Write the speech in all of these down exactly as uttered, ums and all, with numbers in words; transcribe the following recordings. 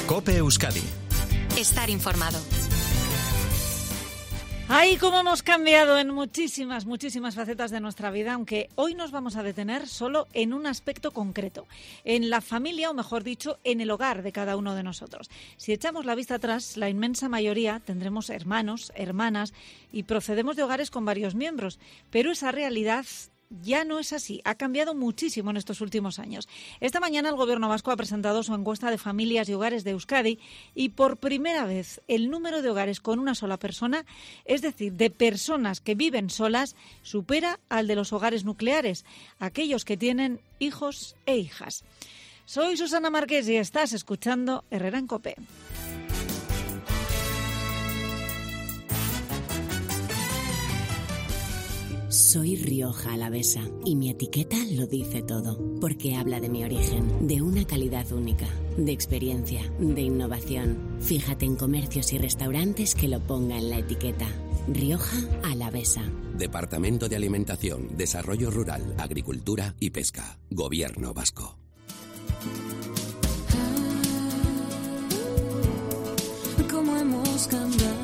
COPE Euskadi. Estar informado. ¡Ay, cómo hemos cambiado en muchísimas, muchísimas facetas de nuestra vida! Aunque hoy nos vamos a detener solo en un aspecto concreto, en la familia, o mejor dicho, en el hogar de cada uno de nosotros. Si echamos la vista atrás, la inmensa mayoría tendremos hermanos, hermanas y procedemos de hogares con varios miembros, pero esa realidad ya no es así. Ha cambiado muchísimo en estos últimos años. Esta mañana el Gobierno vasco ha presentado su encuesta de familias y hogares de Euskadi y por primera vez el número de hogares con una sola persona, es decir, de personas que viven solas, supera al de los hogares nucleares, aquellos que tienen hijos e hijas. Soy Susana Márquez y estás escuchando Herrera en COPE. Soy Rioja Alavesa y mi etiqueta lo dice todo, porque habla de mi origen, de una calidad única, de experiencia, de innovación. Fíjate en comercios y restaurantes que lo pongan en la etiqueta. Rioja Alavesa. Departamento de Alimentación, Desarrollo Rural, Agricultura y Pesca. Gobierno vasco. ¿Cómo hemos cambiado?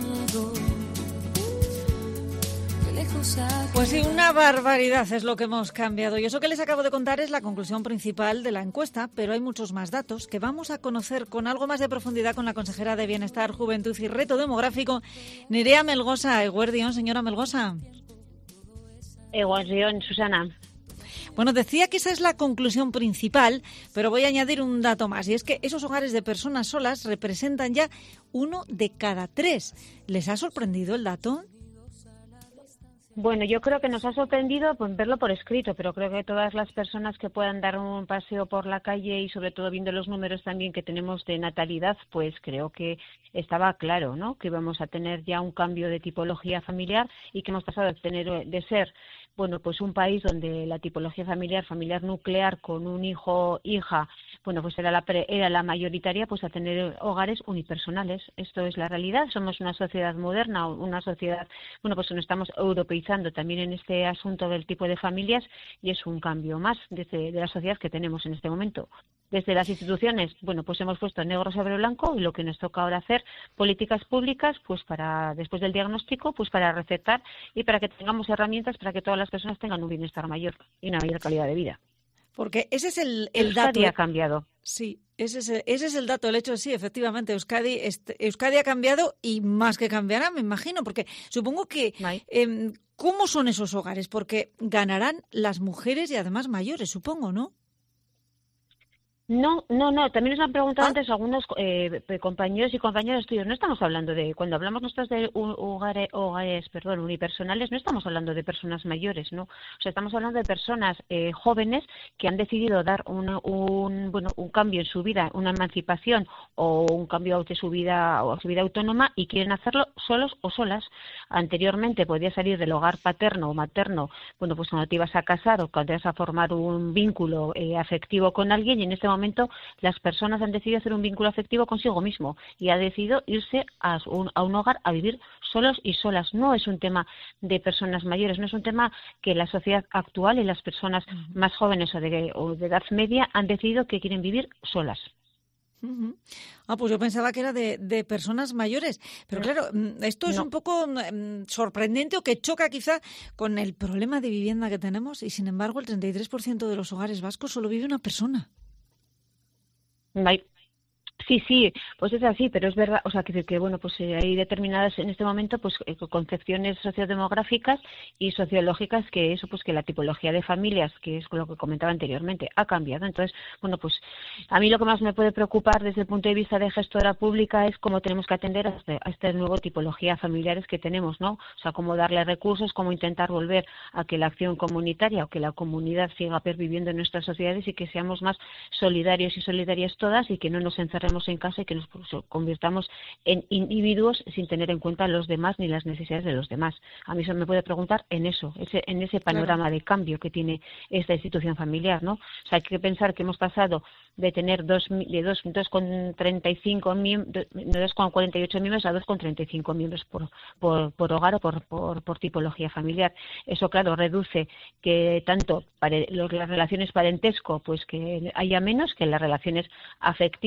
Pues sí, una barbaridad es lo que hemos cambiado. Y eso que les acabo de contar es la conclusión principal de la encuesta, pero hay muchos más datos que vamos a conocer con algo más de profundidad con la consejera de Bienestar, Juventud y Reto Demográfico, Nerea Melgosa. Eguerdión, señora Melgosa. Eguerdión, Susana. Bueno, decía que esa es la conclusión principal, pero voy a añadir un dato más, y es que esos hogares de personas solas representan ya uno de cada tres. ¿Les ha sorprendido el dato? Bueno, yo creo que nos ha sorprendido pues, verlo por escrito, pero creo que todas las personas que puedan dar un paseo por la calle y sobre todo viendo los números también que tenemos de natalidad, pues creo que estaba claro, ¿no? Que íbamos a tener ya un cambio de tipología familiar y que hemos pasado de tener de ser bueno, pues un país donde la tipología familiar, familiar nuclear con un hijo, hija, bueno, pues era la pre, era la mayoritaria, pues a tener hogares unipersonales. Esto es la realidad. Somos una sociedad moderna, una sociedad, bueno, pues nos estamos europeizando también en este asunto del tipo de familias y es un cambio más desde de la sociedad que tenemos en este momento. Desde las instituciones, bueno, pues hemos puesto negro sobre blanco y lo que nos toca ahora hacer, políticas públicas, pues para, después del diagnóstico, pues para recetar y para que tengamos herramientas para que todas las personas tengan un bienestar mayor y una mayor calidad de vida. Porque ese es el, el Euskadi dato. ha cambiado. Sí, ese es, el, ese es el dato, el hecho, sí, efectivamente, Euskadi, este, Euskadi ha cambiado y más que cambiará, me imagino, porque supongo que, eh, ¿cómo son esos hogares? Porque ganarán las mujeres y además mayores, supongo, ¿no? No, no, no. También nos han preguntado ¿Ah? antes algunos eh, compañeros y compañeras tuyos. No estamos hablando de, cuando hablamos nosotros de hogares, hogares, perdón, unipersonales, no estamos hablando de personas mayores, ¿no? O sea, estamos hablando de personas eh, jóvenes que han decidido dar una, un, bueno, un cambio en su vida, una emancipación o un cambio de su vida o su vida autónoma y quieren hacerlo solos o solas. Anteriormente podía salir del hogar paterno o materno, bueno, pues cuando te ibas a casar o cuando te ibas a formar un vínculo eh, afectivo con alguien y en este momento momento las personas han decidido hacer un vínculo afectivo consigo mismo y ha decidido irse a un, a un hogar a vivir solos y solas. No es un tema de personas mayores, no es un tema que la sociedad actual y las personas más jóvenes o de, o de edad media han decidido que quieren vivir solas. Uh-huh. Ah, pues yo pensaba que era de, de personas mayores, pero claro, esto es no. un poco um, sorprendente o que choca quizá con el problema de vivienda que tenemos y sin embargo el treinta y tres por ciento de los hogares vascos solo vive una persona. Sí, sí, pues es así, pero es verdad, o sea, que, que bueno, pues eh, hay determinadas en este momento pues eh, concepciones sociodemográficas y sociológicas que eso, pues que la tipología de familias, que es lo que comentaba anteriormente, ha cambiado. Entonces, bueno, pues a mí lo que más me puede preocupar desde el punto de vista de gestora pública es cómo tenemos que atender a, este, a esta nueva tipología familiares que tenemos, ¿no? O sea, cómo darle recursos, cómo intentar volver a que la acción comunitaria o que la comunidad siga perviviendo en nuestras sociedades y que seamos más solidarios y solidarias todas y que no nos encerremos en casa y que nos convirtamos en individuos sin tener en cuenta los demás ni las necesidades de los demás. A mí eso me puede preguntar en eso, ese, en ese panorama claro. de cambio que tiene esta institución familiar, ¿no? O sea, hay que pensar que hemos pasado de tener dos de dos dos con treinta y cinco miembros, dos con cuarenta y ocho miembros a dos con treinta y cinco miembros por por, por hogar o por, por por tipología familiar. Eso claro reduce que tanto para las relaciones parentesco, pues que haya menos, que las relaciones afectivas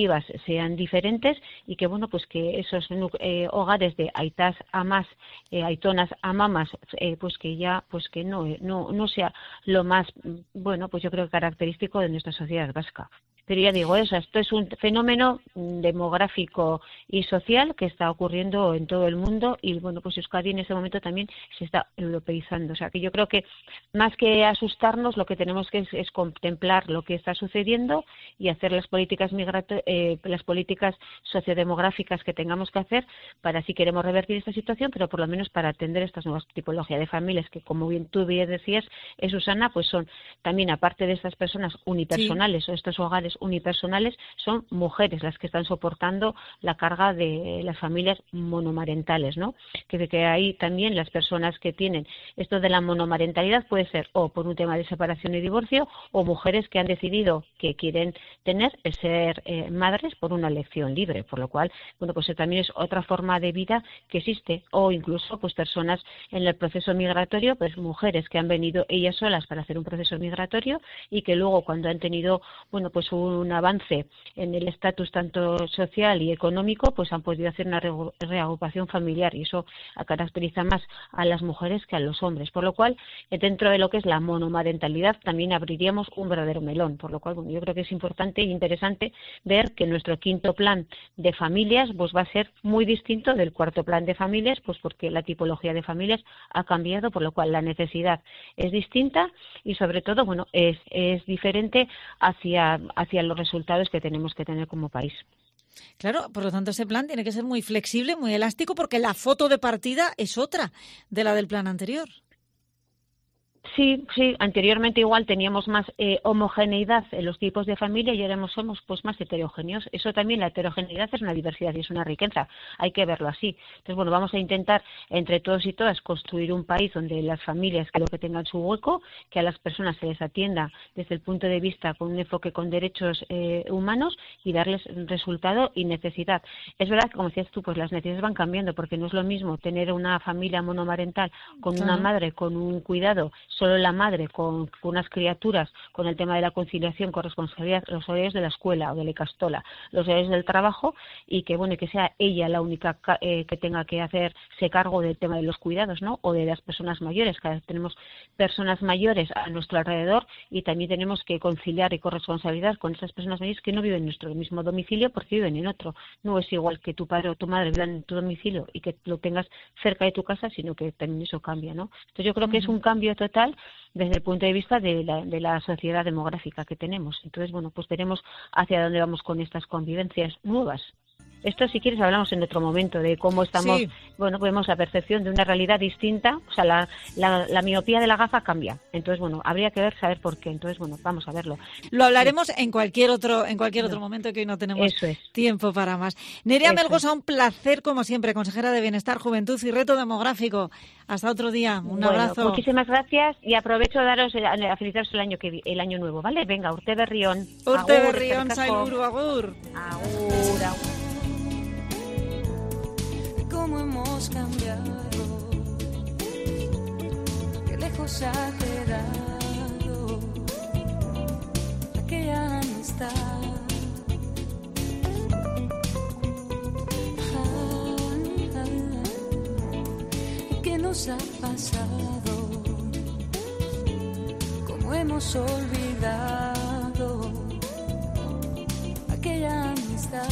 sean diferentes y que, bueno, pues que esos eh, hogares de aitás, amás, eh, aitonas, amamas, eh, pues que ya, pues que no, no, no sea lo más, bueno, pues yo creo que característico de nuestra sociedad vasca. Pero ya digo eso, esto es un fenómeno demográfico y social que está ocurriendo en todo el mundo y, bueno, pues Euskadi en ese momento también se está europeizando. O sea, que yo creo que más que asustarnos, lo que tenemos que es, es contemplar lo que está sucediendo y hacer las políticas migrato- eh, las políticas sociodemográficas que tengamos que hacer para, si queremos revertir esta situación, pero por lo menos para atender estas nuevas tipologías de familias que, como bien tú bien decías, eh, Susana, pues son también, aparte de estas personas unipersonales sí. o estos hogares unipersonales, son mujeres las que están soportando la carga de las familias monomarentales, ¿no? Que, que ahí también las personas que tienen esto de la monomarentalidad puede ser o por un tema de separación y divorcio o mujeres que han decidido que quieren tener el ser eh, madres por una elección libre, por lo cual, bueno, pues también es otra forma de vida que existe, o incluso pues personas en el proceso migratorio, pues mujeres que han venido ellas solas para hacer un proceso migratorio y que luego cuando han tenido, bueno, pues un un avance en el estatus tanto social y económico, pues han podido hacer una reagrupación familiar y eso caracteriza más a las mujeres que a los hombres, por lo cual dentro de lo que es la monomarentalidad también abriríamos un verdadero melón, por lo cual bueno, yo creo que es importante e interesante ver que nuestro quinto plan de familias pues va a ser muy distinto del cuarto plan de familias, pues porque la tipología de familias ha cambiado, por lo cual la necesidad es distinta y sobre todo bueno es, es diferente hacia, hacia los resultados que tenemos que tener como país. Claro, por lo tanto ese plan tiene que ser muy flexible, muy elástico, porque la foto de partida es otra de la del plan anterior. Sí, sí, anteriormente igual teníamos más eh, homogeneidad en los tipos de familia y ahora somos pues más heterogéneos. Eso también, la heterogeneidad es una diversidad y es una riqueza, hay que verlo así. Entonces, bueno, vamos a intentar entre todos y todas construir un país donde las familias creo que tengan su hueco, que a las personas se les atienda desde el punto de vista con un enfoque con derechos eh, humanos y darles resultado y necesidad. Es verdad que, como decías tú, pues las necesidades van cambiando porque no es lo mismo tener una familia monomarental con claro. una madre con un cuidado solo la madre con, con unas criaturas, con el tema de la conciliación, con responsabilidad, los horarios de la escuela o de la icastola, los horarios del trabajo y que bueno que sea ella la única eh, que tenga que hacerse cargo del tema de los cuidados, ¿no? O de las personas mayores. Cada vez tenemos personas mayores a nuestro alrededor y también tenemos que conciliar y corresponsabilidad con esas personas mayores que no viven en nuestro mismo domicilio porque viven en otro. No es igual que tu padre o tu madre vivan en tu domicilio y que lo tengas cerca de tu casa, sino que también eso cambia, ¿no? Entonces yo creo que es un cambio total desde el punto de vista de la, de la sociedad demográfica que tenemos. Entonces, bueno, pues veremos hacia dónde vamos con estas convivencias nuevas. Esto, si quieres, hablamos en otro momento de cómo estamos, sí. bueno, vemos la percepción de una realidad distinta, o sea, la, la, la miopía de la gafa cambia. Entonces, bueno, habría que ver, saber por qué. Entonces, bueno, vamos a verlo. Lo hablaremos sí. en cualquier otro en cualquier no. otro momento, que hoy no tenemos Eso es. tiempo para más. Nerea Eso Melgosa, es. un placer, como siempre, consejera de Bienestar, Juventud y Reto Demográfico. Hasta otro día. Un bueno, abrazo. Muchísimas gracias y aprovecho a daros a felicitaros el año que el año nuevo, ¿vale? Venga, Urte Berrión. Urte Berrión, Sailburu, agur. Agur, agur. Cómo hemos cambiado, qué lejos ha quedado aquella amistad. Ah, ah, ¿qué nos ha pasado? Cómo hemos olvidado aquella amistad.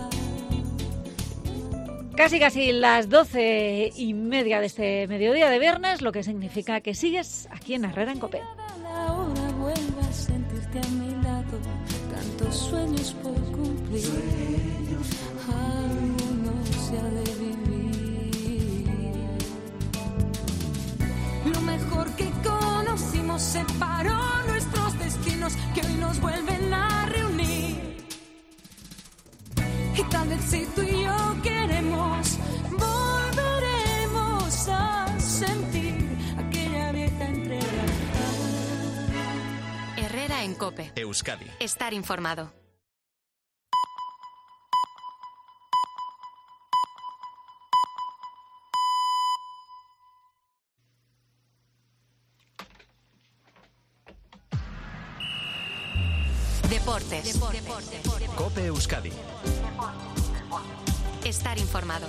Casi casi las doce y media de este mediodía de viernes, lo que significa que sigues aquí en Herrera en COPE. Ahora vuelvas a sentirte a mi lado, tantos sueños por cumplir, sueños. Alguno se ha de vivir. Lo mejor que conocimos separó nuestros destinos que hoy nos vuelven a reunir. Y tal vez si tú y yo queremos, volveremos a sentir aquella vieja entrega. Herrera en COPE. Euskadi. Estar informado. Deportes. COPE Euskadi. Estar informado.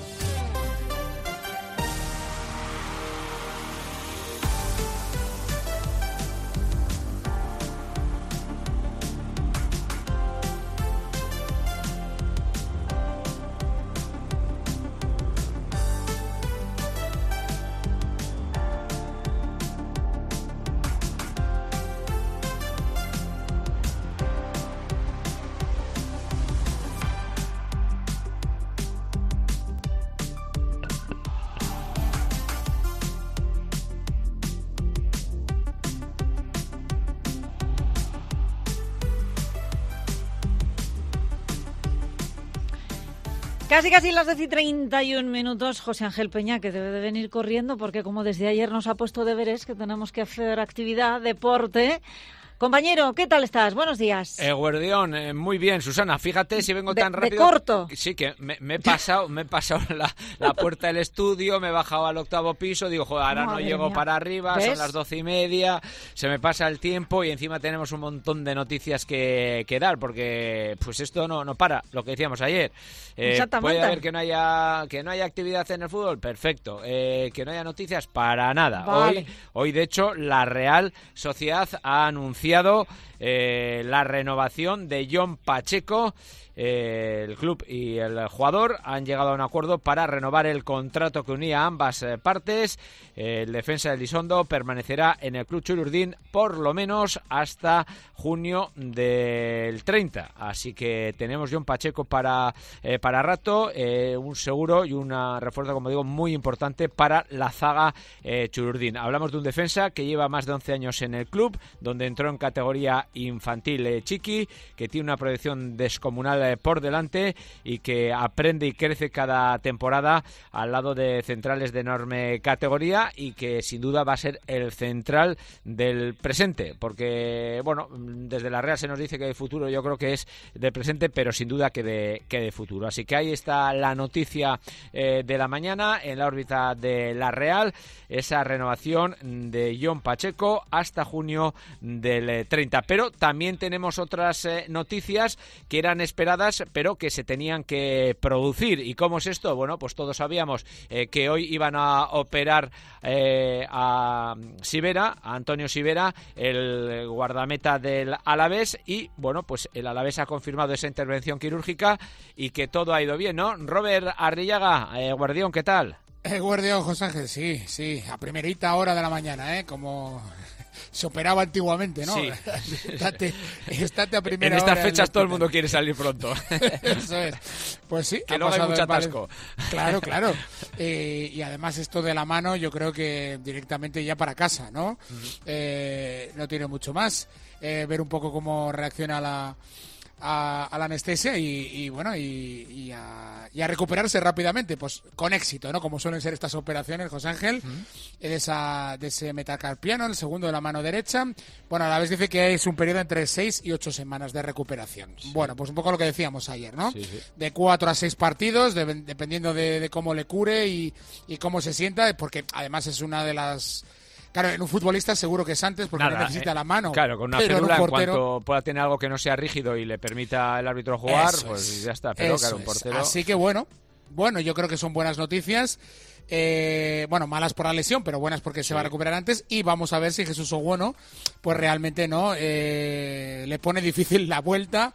Casi casi las doce y treinta y un minutos, José Ángel Peña, que debe de venir corriendo porque como desde ayer nos ha puesto deberes que tenemos que hacer actividad, deporte. Compañero, ¿qué tal estás? Buenos días. Eh, Guardión, eh, muy bien, Susana. Fíjate si vengo de, tan rápido. De corto. Sí, que me, me he pasado, me he pasado la, la puerta del estudio, me he bajado al octavo piso, digo, joder, ahora Madre no llego mía. para arriba, ¿Ves? Son las doce y media, se me pasa el tiempo y encima tenemos un montón de noticias que, que dar, porque pues esto no, no para, lo que decíamos ayer. Eh, Exactamente. Puede haber que no haya que no haya actividad en el fútbol, perfecto. Eh, que no haya noticias, para nada. Vale. Hoy, hoy de hecho, la Real Sociedad ha anunciado Eh, la renovación de Jon Pacheco. Eh, el club y el jugador han llegado a un acuerdo para renovar el contrato que unía a ambas eh, partes. Eh, el defensa del Elizondo permanecerá en el club Chururdín por lo menos hasta junio del treinta. Así que tenemos Jon Pacheco para, eh, para rato, eh, un seguro y una refuerzo, como digo, muy importante para la zaga eh, Chururdín. Hablamos de un defensa que lleva más de once años en el club, donde entró en categoría infantil eh, chiqui, que tiene una proyección descomunal eh, por delante y que aprende y crece cada temporada al lado de centrales de enorme categoría y que sin duda va a ser el central del presente, porque bueno, desde la Real se nos dice que de futuro, yo creo que es de presente, pero sin duda que de, que de futuro. Así que ahí está la noticia eh, de la mañana en la órbita de la Real, esa renovación de Jon Pacheco hasta junio del treinta. Pero también tenemos otras eh, noticias que eran esperadas, pero que se tenían que producir. ¿Y cómo es esto? Bueno, pues todos sabíamos eh, que hoy iban a operar eh, a Sivera, a Antonio Sivera, el guardameta del Alavés, y bueno, pues el Alavés ha confirmado esa intervención quirúrgica y que todo ha ido bien, ¿no? Robert Arrillaga, eh, Guardión, ¿qué tal? Eh, Guardión, José Ángel, sí, sí, a primerita hora de la mañana, ¿eh? Como se operaba antiguamente, ¿no? Sí. estate, estate a primera en estas hora fechas todo el mundo quiere salir pronto. Eso es. Pues sí. Que no hay mucho atasco. Claro, claro. Eh, y además esto de la mano yo creo que directamente ya para casa, ¿no? Uh-huh. Eh, no tiene mucho más. Eh, ver un poco cómo reacciona la... A, a la anestesia y, y bueno y, y, a, y a recuperarse rápidamente, pues con éxito, ¿no? Como suelen ser estas operaciones, José Ángel, uh-huh. de, esa, de ese metacarpiano, el segundo de la mano derecha. Bueno, a la vez dice que es un periodo entre seis y ocho semanas de recuperación. Sí. Bueno, pues un poco lo que decíamos ayer, ¿no? Sí, sí. De cuatro a seis partidos, de, dependiendo de, de cómo le cure y, y cómo se sienta, porque además es una de las... Claro, en un futbolista seguro que es antes porque Nada, no necesita eh, la mano. Claro, con una férula, en, portero... en cuanto pueda tener algo que no sea rígido y le permita al árbitro jugar, eso pues es, ya está. Pero claro, un portero... Así que bueno, bueno, yo creo que son buenas noticias. Eh, bueno, malas por la lesión, pero buenas porque sí. se va a recuperar antes. Y vamos a ver si Jesús Ogüeno, pues realmente no eh, le pone difícil la vuelta,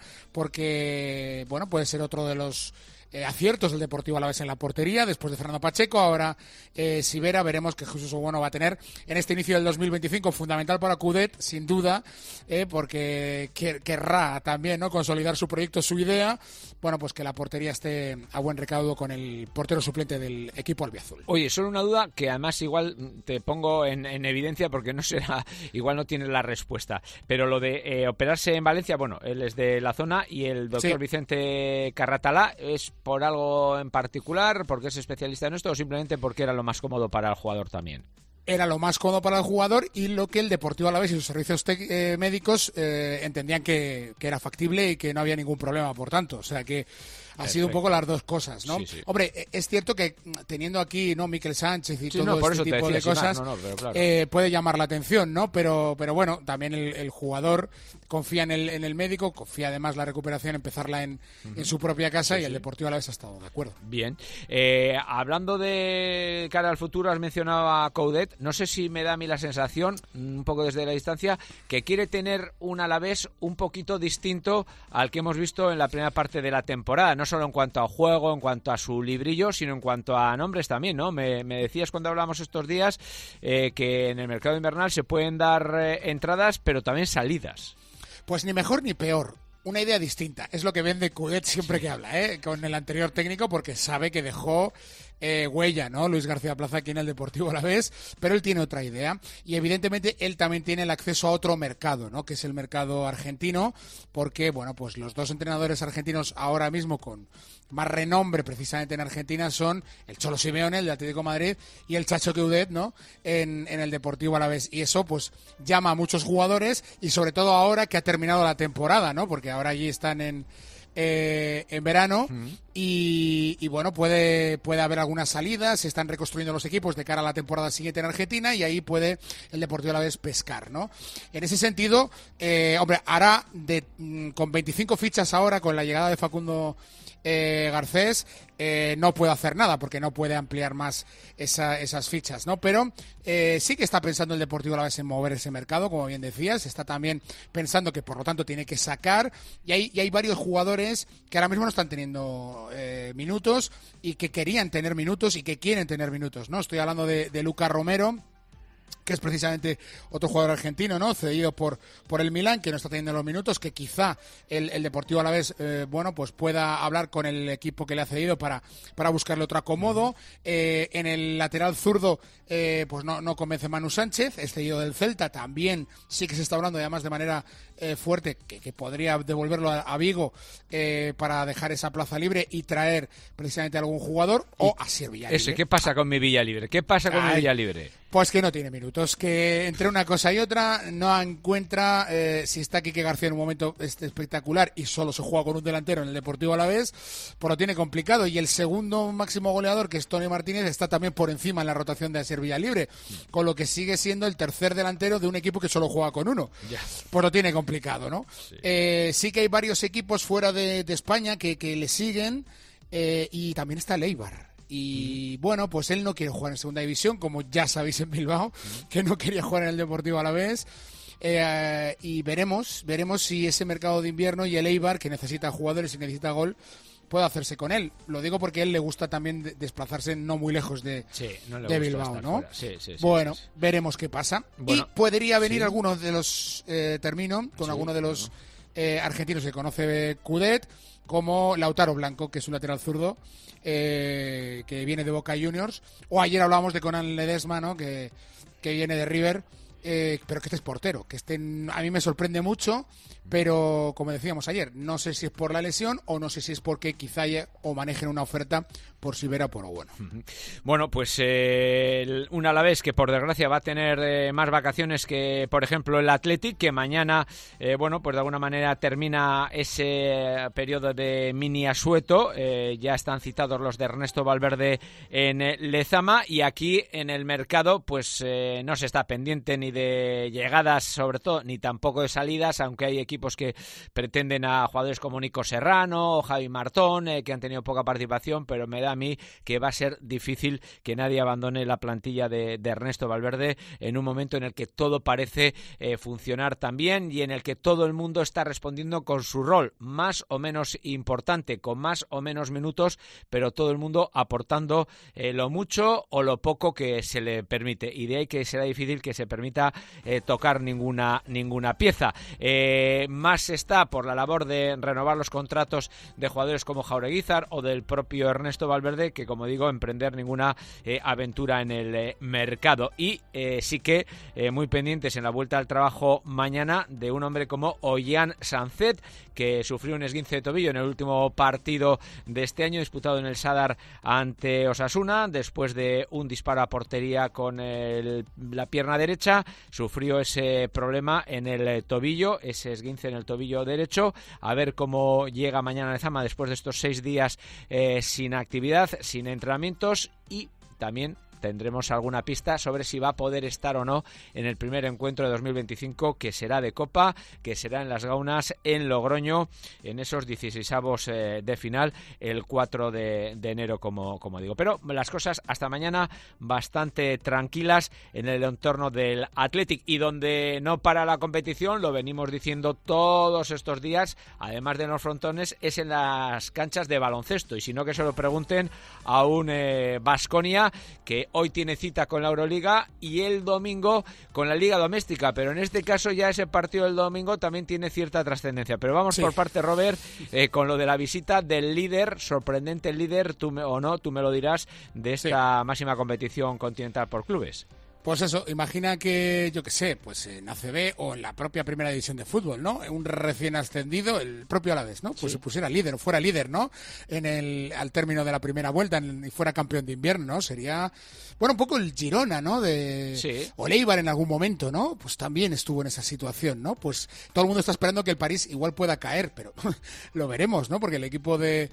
porque bueno, puede ser otro de los Eh, aciertos del Deportivo Alavés en la portería, después de Fernando Pacheco. Ahora eh, Sivera, veremos que Jesús Ogüeno va a tener en este inicio del dos mil veinticinco, fundamental para Coudet, sin duda, eh, porque quer- querrá también, ¿no?, consolidar su proyecto, su idea. Bueno, pues que la portería esté a buen recaudo con el portero suplente del equipo albiazul. Oye, solo una duda que además igual te pongo en, en evidencia porque no será, igual no tienes la respuesta, pero lo de eh, operarse en Valencia, bueno, él es de la zona y el doctor sí. Vicente Carratalá es por algo en particular, porque es especialista en esto o simplemente porque era lo más cómodo para el jugador también. Era lo más cómodo para el jugador y lo que el Deportivo Alavés y sus servicios te- eh, médicos eh, entendían que, que era factible y que no había ningún problema, por tanto. O sea que Ha sido un poco las dos cosas, ¿no? Sí, sí. Hombre, es cierto que teniendo aquí, ¿no?, Mikel Sánchez y sí, todo no, por este eso tipo te decía, de cosas, no, no, pero claro. eh, puede llamar la atención, ¿no? Pero, pero bueno, también el, el jugador confía en el, en el médico, confía además la recuperación, empezarla en, uh-huh. en su propia casa, sí, y el sí. Deportivo Alavés ha estado de acuerdo. Bien. Eh, hablando de cara al futuro, has mencionado a Coudet. No sé si me da a mí la sensación, un poco desde la distancia, que quiere tener un Alavés un poquito distinto al que hemos visto en la primera parte de la temporada, no solo en cuanto a juego, en cuanto a su librillo, sino en cuanto a nombres también, ¿no? Me, me decías cuando hablamos estos días eh, que en el mercado invernal se pueden dar eh, entradas, pero también salidas. Pues ni mejor ni peor. Una idea distinta. Es lo que vende Coudet siempre que habla, ¿eh? Con el anterior técnico, porque sabe que dejó eh, huella, ¿no? Luis García Plaza aquí en el Deportivo Alavés, pero él tiene otra idea y evidentemente él también tiene el acceso a otro mercado, ¿no? Que es el mercado argentino, porque, bueno, pues los dos entrenadores argentinos ahora mismo con más renombre precisamente en Argentina son el Cholo Simeone, el de Atlético de Madrid, y el Chacho Coudet, ¿no? En, en el Deportivo Alavés. Y eso, pues, llama a muchos jugadores y sobre todo ahora que ha terminado la temporada, ¿no? Porque ahora allí están en eh, en verano uh-huh. y, y bueno, puede puede haber algunas salidas, se están reconstruyendo los equipos de cara a la temporada siguiente en Argentina y ahí puede el Deportivo Alavés pescar, ¿no? En ese sentido, eh, hombre, hará de, con veinticinco fichas ahora, con la llegada de Facundo Eh, Garcés, eh, no puede hacer nada porque no puede ampliar más esa, esas fichas, ¿no? Pero eh, sí que está pensando el Deportivo Alavés en mover ese mercado, como bien decías, está también pensando que por lo tanto tiene que sacar y hay, y hay varios jugadores que ahora mismo no están teniendo eh, minutos y que querían tener minutos y que quieren tener minutos, ¿no? Estoy hablando de, de Lucas Romero, que es precisamente otro jugador argentino, ¿no? Cedido por por el Milán, que no está teniendo los minutos, que quizá el, el Deportivo Alavés, eh, bueno, pues pueda hablar con el equipo que le ha cedido para, para buscarle otro acomodo. Eh, en el lateral zurdo, eh, pues no, no convence Manu Sánchez, es cedido del Celta, también sí que se está hablando, además de manera eh, fuerte, que, que podría devolverlo a, a Vigo eh, para dejar esa plaza libre y traer precisamente a algún jugador, o a Sir Villalibre. Ese, ¿qué pasa con mi Villalibre? ¿Qué pasa con Ay, mi Villalibre? Pues que no tiene minutos, que entre una cosa y otra no encuentra, eh, si está Quique García en un momento espectacular y solo se juega con un delantero en el Deportivo Alavés, pues lo tiene complicado. Y el segundo máximo goleador, que es Tony Martínez, está también por encima en la rotación de Asier Villalibre, con lo que sigue siendo el tercer delantero de un equipo que solo juega con uno. Yeah. Pues lo tiene complicado, ¿no? Sí, eh, sí que hay varios equipos fuera de, de España que, que le siguen eh, y también está el Eibar. Y bueno, pues él no quiere jugar en segunda división, como ya sabéis en Bilbao, que no quería jugar en el Deportivo Alavés. Eh, y veremos, veremos si ese mercado de invierno y el Eibar, que necesita jugadores y necesita gol, puede hacerse con él. Lo digo porque a él le gusta también desplazarse no muy lejos de, sí, no le de Bilbao, ¿no? Sí, sí, sí, bueno, sí, sí. veremos qué pasa. Bueno, y podría venir sí. alguno de los, eh, termino, con sí, alguno de los bueno. eh, argentinos que conoce Coudet, como Lautaro Blanco, que es un lateral zurdo, eh, que viene de Boca Juniors, o ayer hablábamos de Conan Ledesma, ¿no? que, que viene de River, eh, pero que este es portero, que este a mí me sorprende mucho, pero como decíamos ayer, no sé si es por la lesión o no sé si es porque quizá haya, o manejen una oferta por si verá por lo bueno. Bueno, pues eh, un Alavés que por desgracia va a tener eh, más vacaciones que, por ejemplo, el Athletic, que mañana, eh, bueno, pues de alguna manera termina ese periodo de mini asueto. Eh, ya están citados los de Ernesto Valverde en eh, Lezama, y aquí en el mercado pues eh, no se está pendiente ni de llegadas, sobre todo, ni tampoco de salidas, aunque hay equipos que pretenden a jugadores como Nico Serrano o Javi Martón, eh, que han tenido poca participación, pero me da a mí que va a ser difícil que nadie abandone la plantilla de, de Ernesto Valverde en un momento en el que todo parece eh, funcionar tan bien y en el que todo el mundo está respondiendo con su rol, más o menos importante, con más o menos minutos, pero todo el mundo aportando eh, lo mucho o lo poco que se le permite, y de ahí que será difícil que se permita eh, tocar ninguna, ninguna pieza. Eh, más está por la labor de renovar los contratos de jugadores como Jaureguizar o del propio Ernesto Valverde, que, como digo, emprender ninguna eh, aventura en el eh, mercado. Y eh, sí que eh, muy pendientes en la vuelta al trabajo mañana de un hombre como Ollán Sanzet, que sufrió un esguince de tobillo en el último partido de este año disputado en el Sadar ante Osasuna, después de un disparo a portería con el, la pierna derecha. Sufrió ese problema en el tobillo, ese esguince esguince en el tobillo derecho. A ver cómo llega mañana Lezama después de estos seis días eh, sin actividad, sin entrenamientos, y también tendremos alguna pista sobre si va a poder estar o no en el primer encuentro de dos mil veinticinco, que será de Copa, que será en Las Gaunas, en Logroño, en esos dieciseisavos eh, de final, el cuatro de, de enero, como, como digo. Pero las cosas hasta mañana bastante tranquilas en el entorno del Athletic, y donde no para la competición, lo venimos diciendo todos estos días, además de en los frontones, es en las canchas de baloncesto. Y si no, que se lo pregunten a un Baskonia eh, que hoy tiene cita con la Euroliga y el domingo con la Liga Doméstica, pero en este caso ya ese partido del domingo también tiene cierta trascendencia. Pero vamos sí. por parte, Robert, eh, con lo de la visita del líder, sorprendente líder, tú me, o no, tú me lo dirás, de esta sí. máxima competición continental por clubes. Pues eso, imagina que, yo qué sé, pues en A C B o en la propia primera división de fútbol, ¿no? Un recién ascendido, el propio Alavés, ¿no? Pues sí. se pusiera líder, fuera líder, ¿no? En el, al término de la primera vuelta, en, y fuera campeón de invierno, ¿no? Sería, bueno, un poco el Girona, ¿no? De, sí. O el Eibar en algún momento, ¿no? Pues también estuvo en esa situación, ¿no? Pues todo el mundo está esperando que el París igual pueda caer, pero lo veremos, ¿no? Porque el equipo de...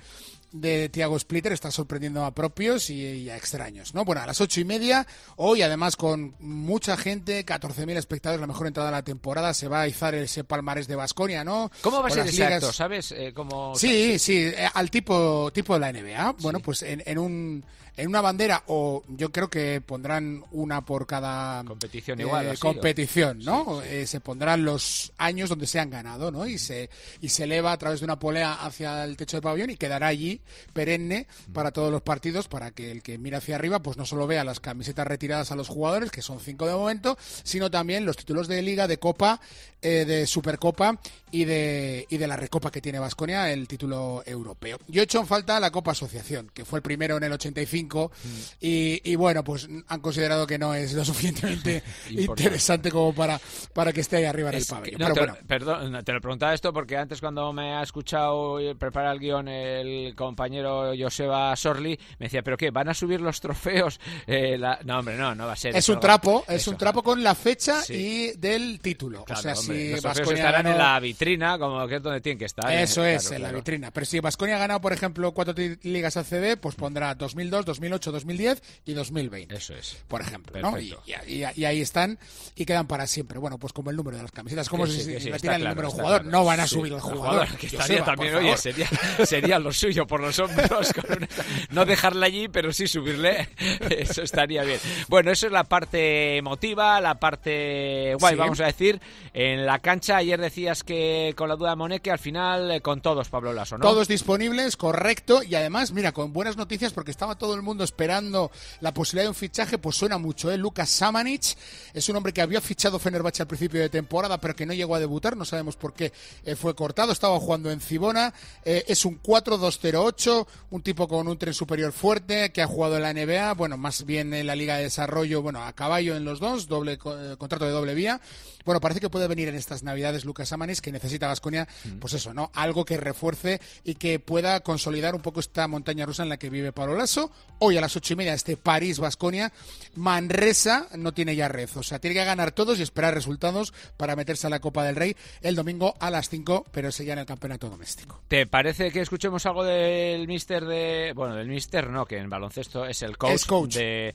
de Thiago Splitter está sorprendiendo a propios y, y a extraños, ¿no? Bueno, a las ocho y media, hoy además con mucha gente, catorce mil espectadores, la mejor entrada de la temporada, se va a izar ese palmarés de Baskonia, ¿no? ¿Cómo va a ser ese ligas... acto, sabes? Eh, ¿cómo... Sí, sí, al tipo tipo de la N B A, bueno, sí. pues en, en un... en una bandera, o yo creo que pondrán una por cada competición igual, eh, así, competición, ¿no? Sí, sí. Eh, se pondrán los años donde se han ganado, ¿no? Y se y se eleva a través de una polea hacia el techo del pabellón y quedará allí perenne para todos los partidos, para que el que mira hacia arriba pues no solo vea las camisetas retiradas a los jugadores, que son cinco de momento, sino también los títulos de Liga, de Copa, eh, de Supercopa y de y de la Recopa que tiene Baskonia, el título europeo. Yo he hecho en falta la Copa Asociación, que fue el primero en el ochenta y cinco, mm. y, y bueno, pues han considerado que no es lo suficientemente interesante como para, para que esté ahí arriba en el pabellón. No, Pero te, bueno. Perdón, te lo preguntaba esto porque antes, cuando me ha escuchado preparar el guión el compañero Joseba Sorli, me decía, ¿pero qué? ¿Van a subir los trofeos? Eh, la... No, hombre, no, no va a ser. Es eso. un trapo, es eso. un trapo con la fecha sí. y del título. Claro, o sea, hombre, si los trofeos Baskonia estarán ganó... en la vitrina, como que es donde tienen que estar. Eso eh. es, claro, en claro. la vitrina. Pero si Baskonia ha ganado, por ejemplo, cuatro ligas A C B, pues pondrá dos mil dos, dos mil ocho, dos mil diez y dos mil veinte. Eso es. Por ejemplo, ¿no? Y, y, y ahí están y quedan para siempre. Bueno, pues como el número de las camisetas. Como sí, si sí, se sí, retiran claro, el número de claro. jugador. No van a sí, subir el jugador. jugador que estaría Joseba, también, oye, sería, sería lo suyo por los hombros. Con una... No dejarla allí, pero sí subirle. Eso estaría bien. Bueno, eso es la parte emotiva, la parte guay, sí. vamos a decir. En la cancha, ayer decías que con la duda de Moneque, al final eh, con todos, Pablo Laso, ¿no? Todos disponibles, correcto. Y además, mira, con buenas noticias, porque estaba todo el mundo esperando la posibilidad de un fichaje, pues suena mucho, ¿eh? Lucas Samanic es un hombre que había fichado Fenerbahce al principio de temporada, pero que no llegó a debutar, no sabemos por qué eh, fue cortado, estaba jugando en Cibona, eh, es un cuatro dos cero ocho, un tipo con un tren superior fuerte, que ha jugado en la N B A, bueno, más bien en la Liga de Desarrollo, bueno, a caballo en los dos, doble eh, contrato de doble vía. Bueno, parece que puede venir en estas Navidades Lucas Samanic, que necesita Baskonia, mm. pues eso, ¿no? Algo que refuerce y que pueda consolidar un poco esta montaña rusa en la que vive Pablo Laso. Hoy a las ocho y media este París-Baskonia. Manresa no tiene ya red, o sea, tiene que ganar todos y esperar resultados para meterse a la Copa del Rey el domingo a las cinco, pero ese ya en el campeonato doméstico. ¿Te parece que escuchemos algo del míster de... Bueno, del míster no, que en baloncesto es el coach, es coach. de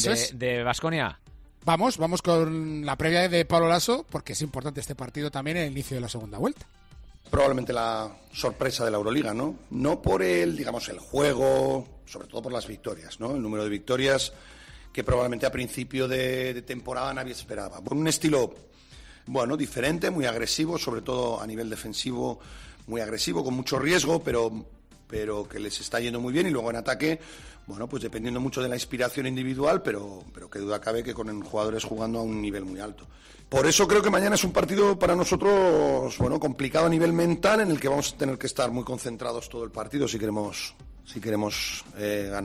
de Baskonia? Vamos, vamos con la previa de Pablo Laso, porque es importante este partido también en el inicio de la segunda vuelta. Probablemente la sorpresa de la Euroliga, ¿no? No por el, digamos, el juego, sobre todo por las victorias, ¿no? El número de victorias que probablemente a principio de, de temporada nadie esperaba. Por un estilo, bueno, diferente, muy agresivo, sobre todo a nivel defensivo, muy agresivo, con mucho riesgo, pero, pero que les está yendo muy bien. Y luego en ataque, bueno, pues dependiendo mucho de la inspiración individual, pero, pero qué duda cabe que con jugadores jugando a un nivel muy alto. Por eso creo que mañana es un partido para nosotros, bueno, complicado a nivel mental, en el que vamos a tener que estar muy concentrados todo el partido si queremos, si queremos eh, ganar.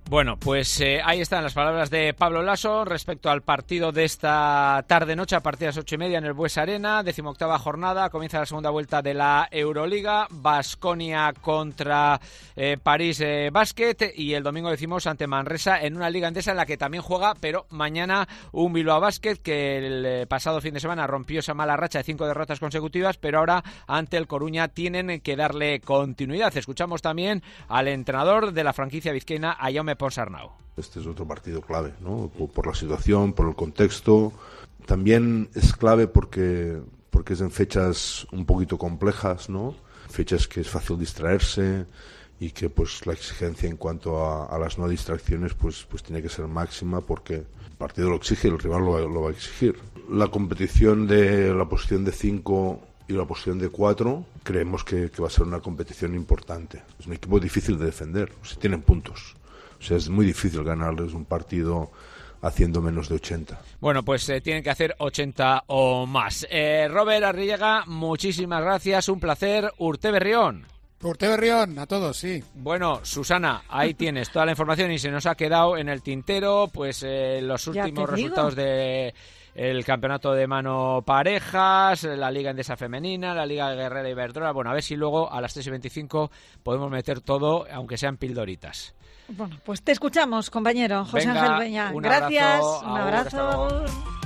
Bueno, pues eh, ahí están las palabras de Pablo Laso respecto al partido de esta tarde-noche a partir de las ocho y media en el Bues Arena, decimoctava jornada, comienza la segunda vuelta de la Euroliga, Baskonia contra eh, París eh, Basket, y el domingo decimos ante Manresa en una liga endesa en la que también juega, pero mañana un Bilbao Basket que el eh, pasado fin de semana rompió esa mala racha de cinco derrotas consecutivas, pero ahora ante el Coruña tienen que darle continuidad. Escuchamos también al entrenador de la franquicia vizcaína, a Jaume Ponsarnau. Este es otro partido clave, ¿no? Por la situación, por el contexto. También es clave porque, porque es en fechas un poquito complejas, ¿no? Fechas que es fácil distraerse y que pues la exigencia en cuanto a, a las no distracciones pues, pues tiene que ser máxima porque el partido lo exige y el rival lo, lo va a exigir. La competición de la posición de cinco y la posición de cuatro creemos que, que va a ser una competición importante. Es un equipo difícil de defender, si tienen puntos. O sea, es muy difícil ganarles un partido haciendo menos de ochenta. Bueno, pues eh, tienen que hacer ochenta o más. Eh, Robert Arrillaga, muchísimas gracias, un placer. Urte Berrión. Urte Berrión, a todos, sí. Bueno, Susana, ahí tienes toda la información y se nos ha quedado en el tintero pues eh, los últimos resultados de el campeonato de mano parejas, la Liga Endesa Femenina, la Liga Guerrera Iberdrola. Bueno, a ver si luego a las tres y veinticinco podemos meter todo, aunque sean pildoritas. Bueno, pues te escuchamos, compañero José Venga, Ángel Beña. Un Gracias, abrazo, un abrazo. Agur,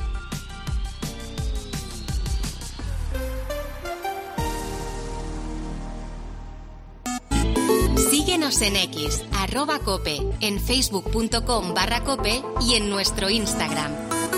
Síguenos en X, arroba cope, en facebook.com barra cope y en nuestro Instagram.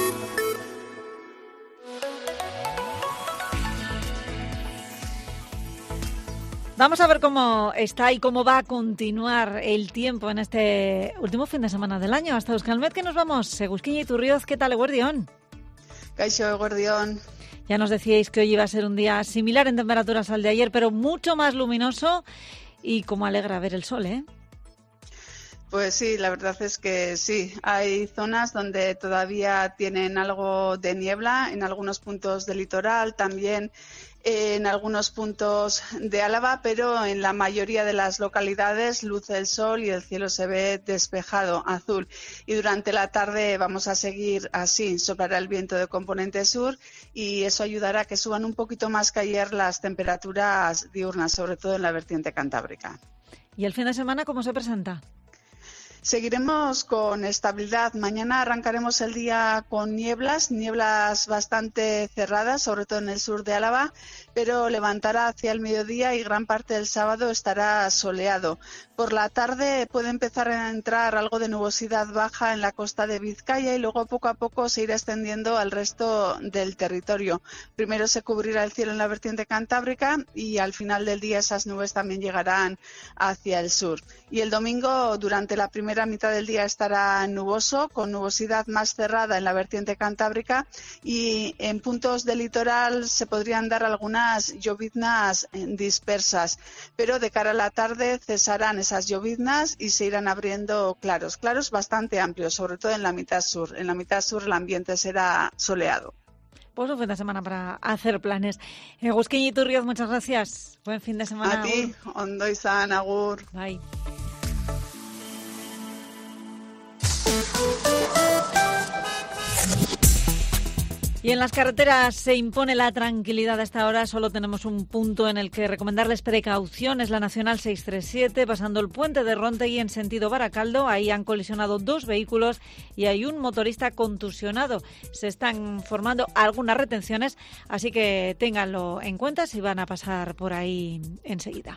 Vamos a ver cómo está y cómo va a continuar el tiempo en este último fin de semana del año. Hasta Euskalmet, que nos vamos. Egusquiña y Turrioz, ¿qué tal, Eguerdión? Kaixo, Eguerdión. Ya nos decíais que hoy iba a ser un día similar en temperaturas al de ayer, pero mucho más luminoso y como alegra ver el sol, ¿eh? Pues sí, la verdad es que sí. Hay zonas donde todavía tienen algo de niebla, en algunos puntos del litoral, también en algunos puntos de Álava, pero en la mayoría de las localidades luce el sol y el cielo se ve despejado, azul. Y durante la tarde vamos a seguir así, soplará el viento de componente sur y eso ayudará a que suban un poquito más que ayer las temperaturas diurnas, sobre todo en la vertiente cantábrica. ¿Y el fin de semana cómo se presenta? Seguiremos con estabilidad. Mañana arrancaremos el día con nieblas, nieblas bastante cerradas, sobre todo en el sur de Álava, pero levantará hacia el mediodía y gran parte del sábado estará soleado. Por la tarde puede empezar a entrar algo de nubosidad baja en la costa de Vizcaya y luego poco a poco se irá extendiendo al resto del territorio. Primero se cubrirá el cielo en la vertiente cantábrica y al final del día esas nubes también llegarán hacia el sur. Y el domingo, durante la primera La mitad del día estará nuboso, con nubosidad más cerrada en la vertiente cantábrica y en puntos del litoral se podrían dar algunas lloviznas dispersas, pero de cara a la tarde cesarán esas lloviznas y se irán abriendo claros, claros bastante amplios, sobre todo en la mitad sur. En la mitad sur el ambiente será soleado. Pues un fin de semana para hacer planes. Egusquiña y Turrioz, muchas gracias. Buen fin de semana. A ti, ondo izan, agur. Bye. Y en las carreteras se impone la tranquilidad a esta hora. Solo tenemos un punto en el que recomendarles precaución. Es la Nacional seiscientos treinta y siete, pasando el puente de Rontegui en sentido Baracaldo. Ahí han colisionado dos vehículos y hay un motorista contusionado. Se están formando algunas retenciones, así que ténganlo en cuenta si van a pasar por ahí enseguida.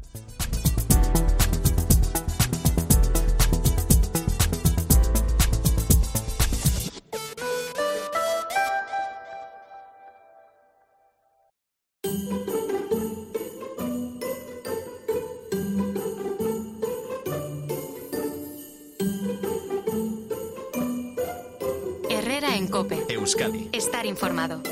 Herrera en COPE. Euskadi. Estar informado.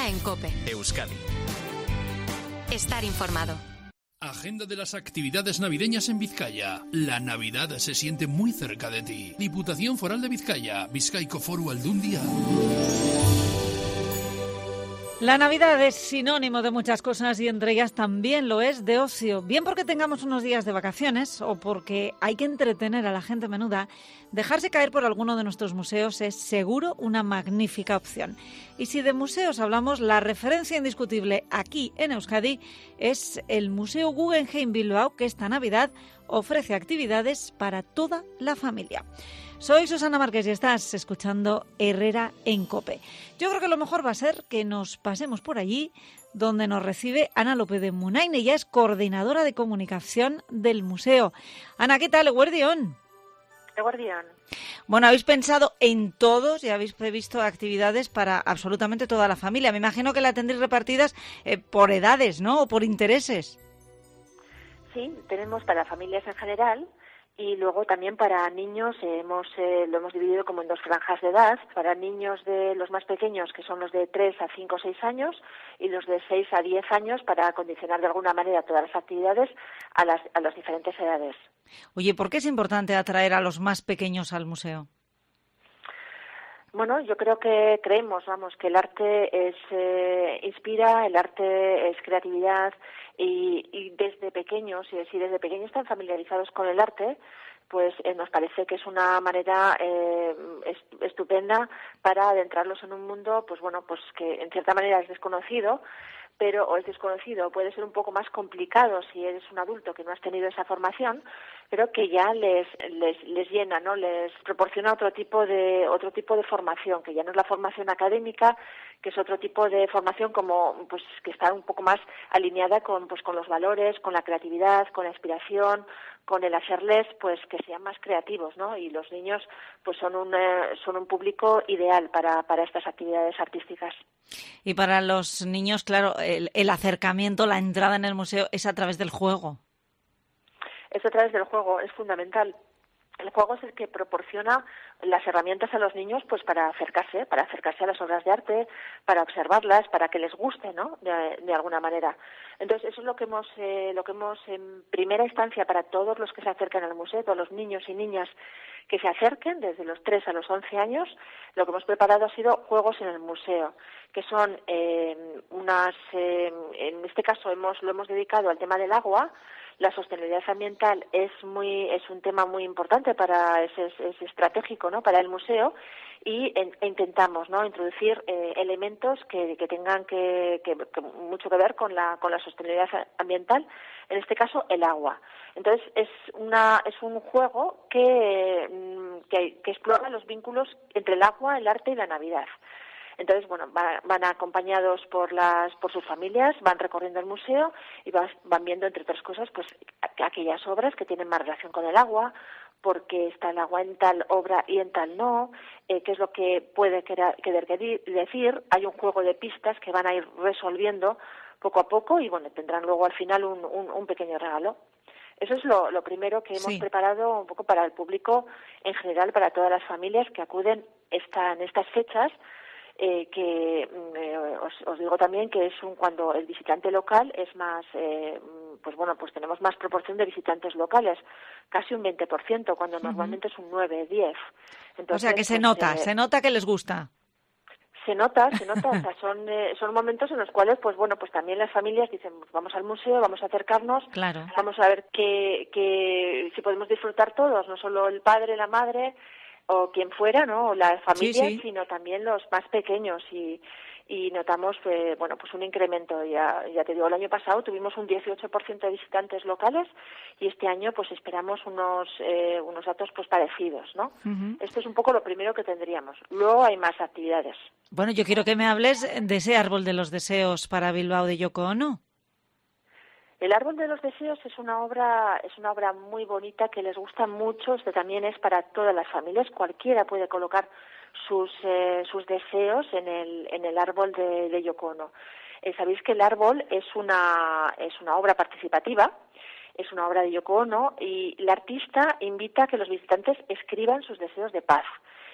en COPE. Euskadi. Estar informado. Agenda de las actividades navideñas en Vizcaya. La Navidad se siente muy cerca de ti. Diputación Foral de Vizcaya, Bizkaiko Foru Aldundia. La Navidad es sinónimo de muchas cosas y entre ellas también lo es de ocio. Bien porque tengamos unos días de vacaciones o porque hay que entretener a la gente menuda, dejarse caer por alguno de nuestros museos es seguro una magnífica opción. Y si de museos hablamos, la referencia indiscutible aquí en Euskadi es el Museo Guggenheim Bilbao, que esta Navidad ofrece actividades para toda la familia. Soy Susana Márquez y estás escuchando Herrera en COPE. Yo creo que lo mejor va a ser que nos pasemos por allí, donde nos recibe Ana López de Munain. Ella es coordinadora de comunicación del museo. Ana, ¿qué tal? Eguerdión. Eguerdión. Bueno, habéis pensado en todos y habéis previsto actividades para absolutamente toda la familia. Me imagino que la tendréis repartidas eh, por edades, ¿no? O por intereses. Sí, tenemos para familias en general. Y luego también para niños eh, hemos eh, lo hemos dividido como en dos franjas de edad. Para niños de los más pequeños, que son los de tres a cinco o seis años, y los de seis a diez años, para acondicionar de alguna manera todas las actividades a las, a las diferentes edades. Oye, ¿por qué es importante atraer a los más pequeños al museo? Bueno, yo creo que creemos, vamos, que el arte es eh, inspira, el arte es creatividad y, y desde pequeños, y si desde pequeños están familiarizados con el arte, pues eh, nos parece que es una manera eh, est- estupenda para adentrarlos en un mundo, pues bueno, pues que en cierta manera es desconocido, pero o es desconocido, puede ser un poco más complicado si eres un adulto que no has tenido esa formación, pero que ya les les les llena, ¿no? Les proporciona otro tipo de otro tipo de formación, que ya no es la formación académica, que es otro tipo de formación como pues que está un poco más alineada con pues con los valores, con la creatividad, con la inspiración, con el hacerles pues que sean más creativos, ¿no? Y los niños pues son un eh, son un público ideal para para estas actividades artísticas. Y para los niños, claro, el, el acercamiento, la entrada en el museo es a través del juego. Es a través del juego, es fundamental. El juego es el que proporciona las herramientas a los niños pues para acercarse, para acercarse a las obras de arte, para observarlas, para que les guste, ¿no? De, de alguna manera. Entonces, eso es lo que hemos eh, lo que hemos en primera instancia para todos los que se acercan al museo, todos los niños y niñas que se acerquen desde los tres a los once años, lo que hemos preparado ha sido juegos en el museo, que son eh, unas eh, en este caso hemos lo hemos dedicado al tema del agua. La sostenibilidad ambiental es muy es un tema muy importante para es, es, es estratégico, ¿no? Para el museo y en, e intentamos, ¿no? Introducir eh, elementos que, que tengan que, que, que mucho que ver con la con la sostenibilidad ambiental, en este caso el agua. Entonces es una es un juego que que, que explora los vínculos entre el agua, el arte y la Navidad. Entonces, bueno, van, van acompañados por las por sus familias, van recorriendo el museo y van, van viendo, entre otras cosas, pues aquellas obras que tienen más relación con el agua, porque está el agua en tal obra y en tal no, eh, qué es lo que puede querer, querer decir. Hay un juego de pistas que van a ir resolviendo poco a poco y, bueno, tendrán luego al final un, un, un pequeño regalo. Eso es lo, lo primero que hemos sí. preparado un poco para el público en general, para todas las familias que acuden esta, en estas fechas. Eh, que eh, os, os digo también que es un cuando el visitante local es más, eh, pues bueno, pues tenemos más proporción de visitantes locales, casi un veinte por ciento, cuando uh-huh. normalmente es un nueve, diez. Entonces, o sea que se pues, nota, eh, se nota que les gusta. Se nota, se nota, o sea, son eh, son momentos en los cuales, pues bueno, pues también las familias dicen, pues vamos al museo, vamos a acercarnos, claro. vamos a ver que, que si podemos disfrutar todos, no solo el padre, la madre, o quien fuera, ¿no? O las familias, sí, sí. sino también los más pequeños y, y notamos, eh, bueno, pues un incremento. Ya, ya te digo, el año pasado tuvimos un dieciocho por ciento de visitantes locales y este año, pues esperamos unos eh, unos datos, pues parecidos, ¿no? Uh-huh. Esto es un poco lo primero que tendríamos. Luego hay más actividades. Bueno, yo quiero que me hables de ese árbol de los deseos para Bilbao de Yoko Ono. El árbol de los deseos es una obra es una obra muy bonita que les gusta mucho. Este también es para todas las familias. Cualquiera puede colocar sus eh, sus deseos en el en el árbol de, de Yoko Ono. Eh, sabéis que el árbol es una es una obra participativa. Es una obra de Yoko Ono y la artista invita a que los visitantes escriban sus deseos de paz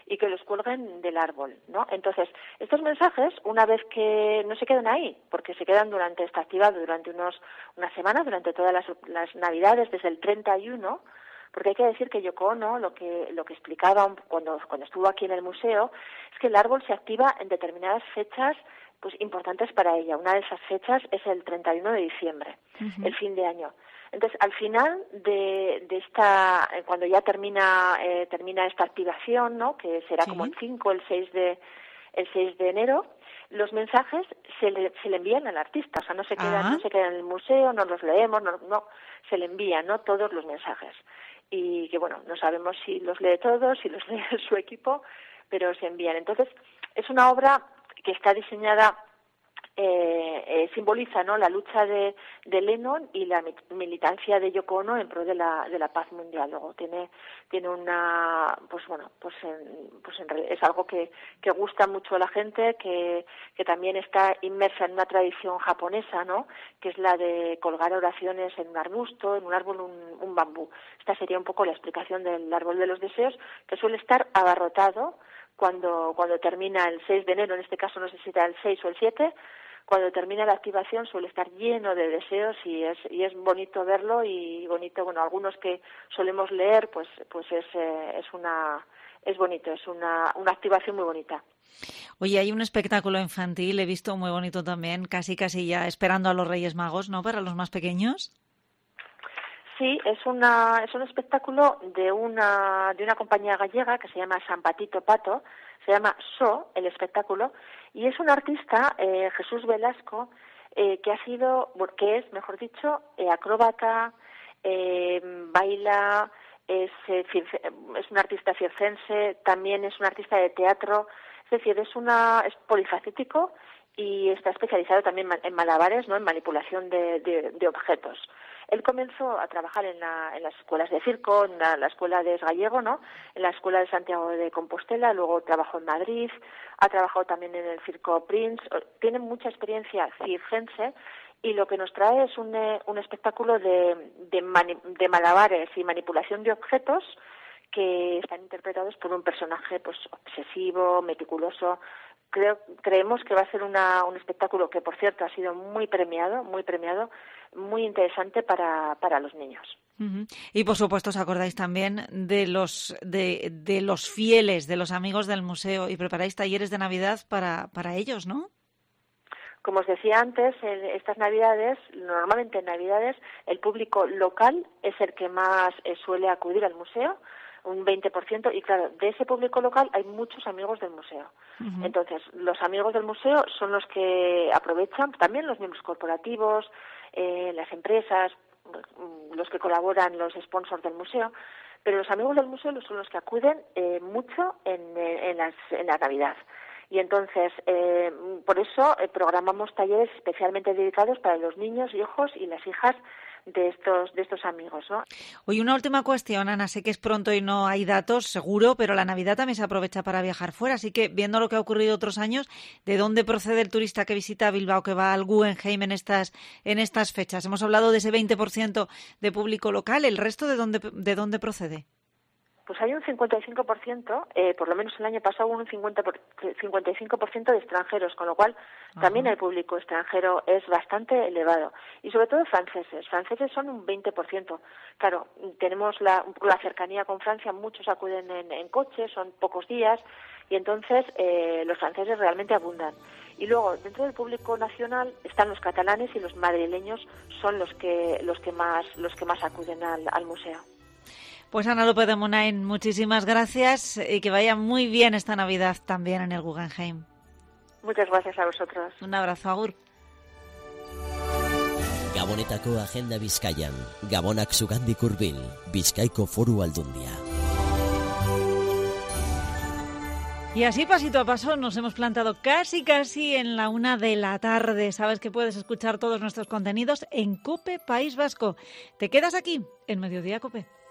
y que los cuelguen del árbol, ¿no? Entonces, estos mensajes, una vez que no se quedan ahí, porque se quedan durante esta actividad, durante unos una semana, durante todas las, las Navidades, desde el treinta y uno, porque hay que decir que Yoko Ono, lo que lo que explicaba cuando cuando estuvo aquí en el museo, es que el árbol se activa en determinadas fechas pues importantes para ella. Una de esas fechas es el treinta y uno de diciembre, uh-huh. el fin de año. Entonces, al final de, de esta, cuando ya termina eh, termina esta activación, ¿no? Que será sí. como el cinco, el seis de el seis de enero, los mensajes se le, se le envían al artista, o sea, no se quedan, uh-huh. no se quedan en el museo, no los leemos, no, no se le envían, ¿no? Todos los mensajes. Y que, bueno, no sabemos si los lee todos, si los lee su equipo, pero se envían. Entonces, es una obra que está diseñada, eh, eh, simboliza, ¿no?, la lucha de, de Lennon y la militancia de Yoko Ono en pro de la de la paz mundial. Luego tiene tiene una, pues bueno, pues en, pues en, es algo que que gusta mucho a la gente, que que también está inmersa en una tradición japonesa, ¿no?, que es la de colgar oraciones en un arbusto, en un árbol, un, un bambú. Esta sería un poco la explicación del árbol de los deseos, que suele estar abarrotado cuando cuando termina el seis de enero, en este caso no sé si era el seis o el siete, cuando termina la activación suele estar lleno de deseos y es y es bonito verlo y bonito, bueno, algunos que solemos leer, pues pues es eh, es una es bonito, es una una activación muy bonita. Oye, hay un espectáculo infantil, he visto muy bonito también, casi casi ya esperando a los Reyes Magos, ¿no?, para los más pequeños. Sí, es una es un espectáculo de una de una compañía gallega que se llama San Patito Pato, se llama So, el espectáculo, y es un artista, eh, Jesús Velasco, eh, que ha sido, que es, mejor dicho, eh, acróbata, eh, baila, es, eh, es un artista circense, también es un artista de teatro, es decir, es una es polifacético y está especializado también en malabares, ¿no?, en manipulación de, de, de objetos. Él comenzó a trabajar en, la, en las escuelas de circo, en la, la escuela de Es Gallego, ¿no?, en la escuela de Santiago de Compostela, luego trabajó en Madrid, ha trabajado también en el Circo Prince, tiene mucha experiencia circense y lo que nos trae es un, un espectáculo de, de, mani, de malabares y manipulación de objetos que están interpretados por un personaje pues obsesivo, meticuloso. Creo, creemos que va a ser una, un espectáculo que, por cierto, ha sido muy premiado, muy premiado, muy interesante para, para los niños. Uh-huh. Y, por supuesto, os acordáis también de los de, de los fieles, de los amigos del museo, y preparáis talleres de Navidad para, para ellos, ¿no? Como os decía antes, en estas Navidades, normalmente en Navidades, el público local es el que más eh, suele acudir al museo, un veinte por ciento, y claro, de ese público local hay muchos amigos del museo. Uh-huh. Entonces, los amigos del museo son los que aprovechan, también los miembros corporativos, eh, las empresas, los que colaboran, los sponsors del museo, pero los amigos del museo son los que acuden eh, mucho en, en, las, en la Navidad. Y entonces, eh, por eso eh, programamos talleres especialmente dedicados para los niños, hijos y las hijas de estos de estos amigos, ¿no? Oye, una última cuestión, Ana, sé que es pronto y no hay datos, seguro, pero la Navidad también se aprovecha para viajar fuera, así que viendo lo que ha ocurrido otros años, ¿de dónde procede el turista que visita Bilbao, que va al Guggenheim en estas en estas fechas? Hemos hablado de ese veinte por ciento de público local, ¿el resto de dónde de dónde procede? Pues hay un cincuenta y cinco por ciento, eh, por lo menos el año pasado hubo un cincuenta por, cincuenta y cinco por ciento de extranjeros, con lo cual Ajá. también el público extranjero es bastante elevado. Y sobre todo franceses, franceses son un veinte por ciento. Claro, tenemos la, la cercanía con Francia, muchos acuden en, en coche, son pocos días, y entonces eh, los franceses realmente abundan. Y luego, dentro del público nacional están los catalanes y los madrileños son los que los que más los que más acuden al, al museo. Pues Ana López de Munain, muchísimas gracias y que vaya muy bien esta Navidad también en el Guggenheim. Muchas gracias a vosotros. Un abrazo, agur. Gabonetako agenda Bizkaian, Gabonak zugandik hurbil, Bizkaiko Foru Aldundia. Y así, pasito a paso, nos hemos plantado casi casi en la una de la tarde. Sabes que puedes escuchar todos nuestros contenidos en COPE País Vasco. ¿Te quedas aquí en Mediodía COPE?